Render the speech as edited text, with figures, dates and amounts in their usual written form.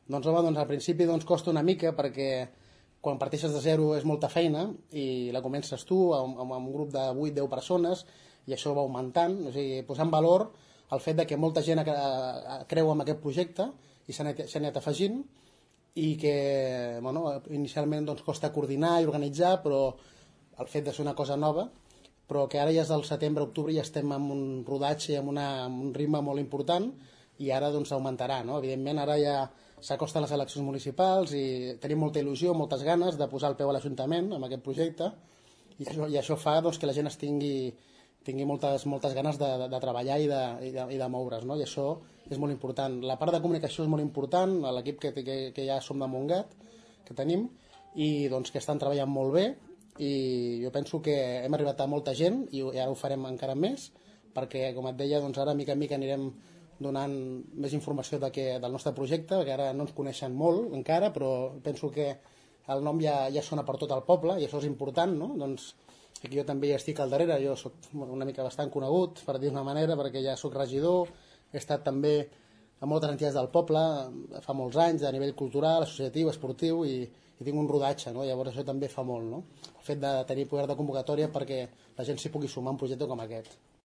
Doncs home, doncs al principi costa una mica perquè quan parteixes de zero és molta feina i la comences tu amb un grup de 8-10 persones i això va augmentant, o sigui, posar en valor el fet de que molta gent creu en aquest projecte i s'ha anat afegint i que bueno, inicialment costa coordinar i organitzar, però el fet de ser una cosa nova, però que ara ja és del setembre-octubre i ja estem amb un rodatge i amb un ritme molt important i ara augmentarà, no? Evidentment ara ja s'acosten les eleccions municipals i tenim molta il·lusió, moltes ganes de posar el peu a l'Ajuntament amb aquest projecte i això fa que la gent tingui moltes ganes de treballar i de moure's, no? I això és molt important. La part de comunicació és molt important, l'equip que ja som de Montgat, que tenim, i que estan treballant molt bé i jo penso que hem arribat a molta gent i ara ho farem encara més perquè, com et deia, ara mica en mica anirem donant més informació del nostre projecte, perquè ara no ens coneixen molt encara, però penso que el nom ja sona per tot el poble i això és important, no? Doncs aquí jo també estic al darrere, jo soc una mica bastant conegut, per dir d'una manera, perquè ja soc regidor, he estat també a moltes entitats del poble fa molts anys, a nivell cultural, associatiu, esportiu, i tinc un rodatge, no? Llavors això també fa molt, no? El fet de tenir poder de convocatòria perquè la gent s'hi pugui sumar a un projecte com aquest.